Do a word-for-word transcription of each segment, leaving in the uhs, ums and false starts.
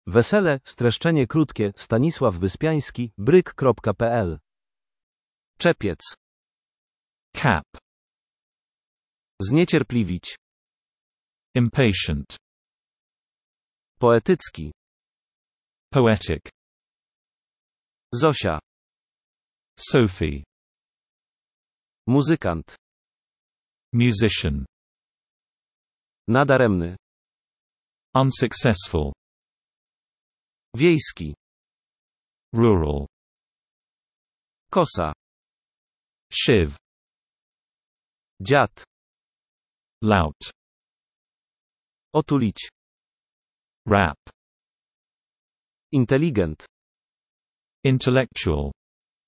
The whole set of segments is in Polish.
Wesele, streszczenie krótkie, Stanisław Wyspiański, bryk kropka p l. Czepiec. Cap. Zniecierpliwić. Impatient. Poetycki. Poetic. Zosia. Sophie. Muzykant. Musician. Nadaremny. Unsuccessful. Wiejski. Rural. Kosa. Shiv. Dziad. Lout. Otulić. Rap. Inteligent. Intellectual.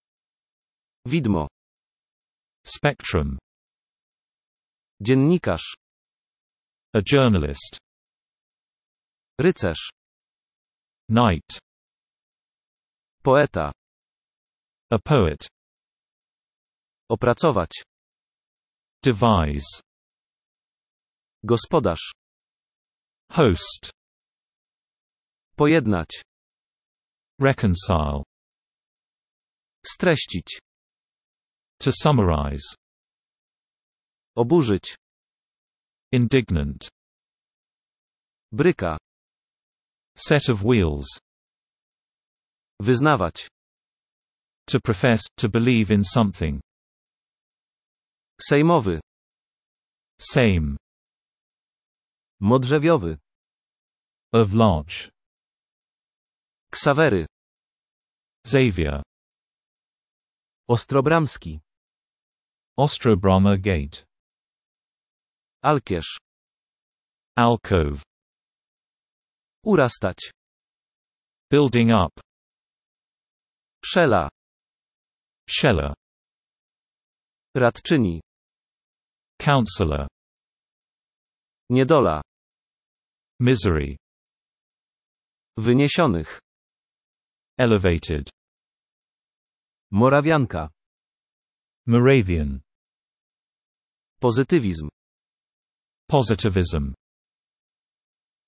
Widmo. Spectrum. Dziennikarz. A journalist. Rycerz. Knight. Poeta. A poet. Opracować. Devise. Gospodarz. Host. Pojednać. Reconcile. Streścić. To summarize. Oburzyć. Indignant. Bryka. Set of wheels. Wyznawać. To profess, to believe in something. Sejmowy. Same. Modrzewiowy. Of large. Ksawery. Xavier. Ostrobramski. Ostrobramah Gate. Alkierz. Alcove. Urastać. Building up. Szela. Sheller. Radczyni. Counselor. Niedola. Misery. Wyniesionych. Elevated. Morawianka. Moravian. Pozytywizm. Positivism.